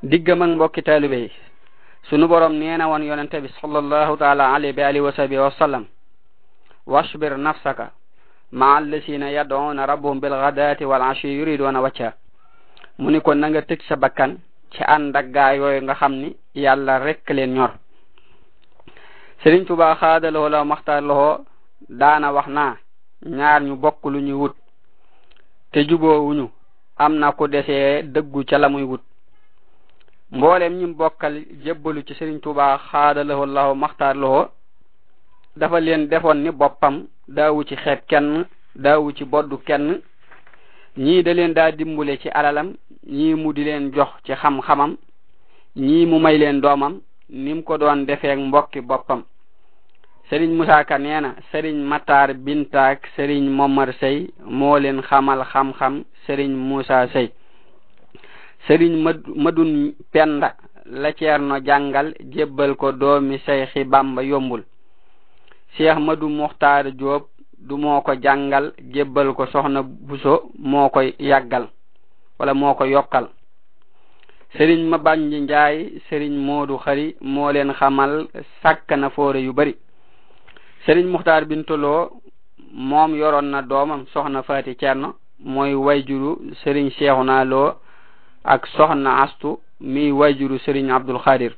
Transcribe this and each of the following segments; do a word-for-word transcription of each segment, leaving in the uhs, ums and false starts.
diggam ak mbokki taalibe yi sunu borom neena won yonente bi sallallahu taala alayhi wa alihi wa sahbihi wa sallam wasbir nafsaka ma'a alladhina yad'una rabbahum bil ghadati wal 'ashi yuriduna wajha muni ko nga tek sa bakkan ci ànd ak gaa yooyu nga xam ni yàlla rek leen ñor Serigne Touba xaadaloo la maxtaar loo daana wax naa ñaar ñu bokk lu ñuy wut te juboo wuñu am na ko desee dëggu ca la muy wut mboolem ñi bokkal jébbalu ci Serigne Touba xaadaloo la maxtaar loo dafa leen defoon ni boppam daawu ci xeet kenn daawu ci boddu kenn ñii da leen daa dimbule ci alalam ñii mu di leen jox ci xam-xamam ñii mu may leen doomam nim ko doon defeek mbokki boppam Serigne Moussa Ka neena Serigne Matar Bintaak Serigne Momar Sey moo leen xamal xam-xam Serigne Moussa Sey Serigne Madun Penda la Ceerno jàngal jébbal ko doomi Seyxi Bamba yombul Cheikh Madu Muxtaar Joob du moo ko jàngal jébbal ko soxna Buso moo koy yàggal wala moo ko yokkal Serigne Mabanji Njaay Serigne Moodu Xari moo leen xamal sàkk na foore yu bari Serigne Muxtaar Bintoloo moom yoroon na doomam soxna Faati Cerno mooy wayjuru Serigne Seexuna Loo ak soxna Astu mi wayjuru Serigne Abdul Xaadir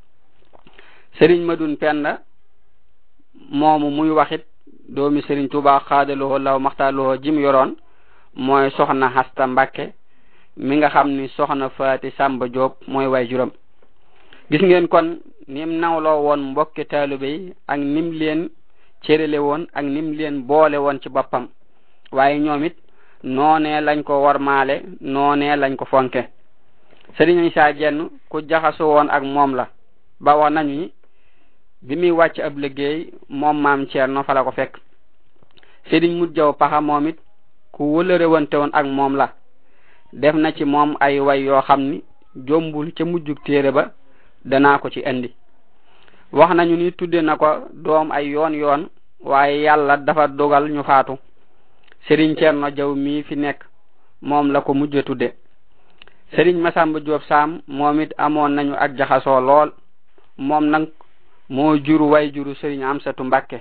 Serigne Madun Penda moomu muy waxit doomi Serigne Touba xaadaloo law maxtaaloo jim yoroon mooy soxna Hasta Mbàkke mi nga xam ni soxna Faati Samba Joob mooy way juram gis ngeen kon nim nawloo woon mbokki taalibe yi ak nim leen cërale woon ak nim leen boole woon ci boppam waaye ñoom it noonee lañ ko warmaale noonee lañ ko fonke Serigne Issa Jenn ku jaxasoo woon ak moom la ba wax nañu ni bi muy wàcc ab liggéey moom maam Ceerno fa la ko fekk Serigne Mut Jaw Paxa moom it ku wëlëre wante woon ak moom la def na ci moom ay way yoo xam ni jombul ca mujjug téere ba danaa ko ci indi wax nañu ni tudde na ko doom ay yoon yoon waaye yàlla dafa dogal ñu faatu Serigne Ceerno Jaw mi fi nekk moom la ko mujj tudde Serigne Masamba Joob Saam moom it amoon nañu ak jaxasoo lool moom nag moo juru way juru Serigne Amsatu Mbàkke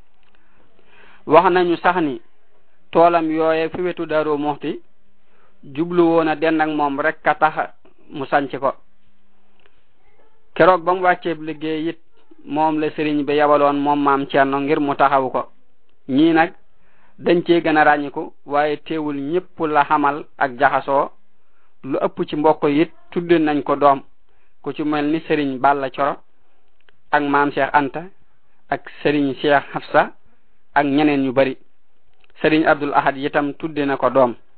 wax nañu sax ni toolam yooye fi wetu Daaru Muxti jublu woon a den ak moom rek ka tax mu sanc ko keroog ba mu wàccee liggéey it moom la Serigne bi yabaloon moom maam Ceerno ngir mu taxawu ko ñii nag dañ cee gën a ràññiku waaye teewul ñëpp la xamal ak jaxasoo lu ëpp ci mbokk it tudde nañ ko doom ku ci mel ni Serigne Balla Coro ak maam Cheikh Anta ak Serigne Cheikh Hafsa ak ñeneen ñu bari Serigne Abdul Ahad itam tudde na ko doom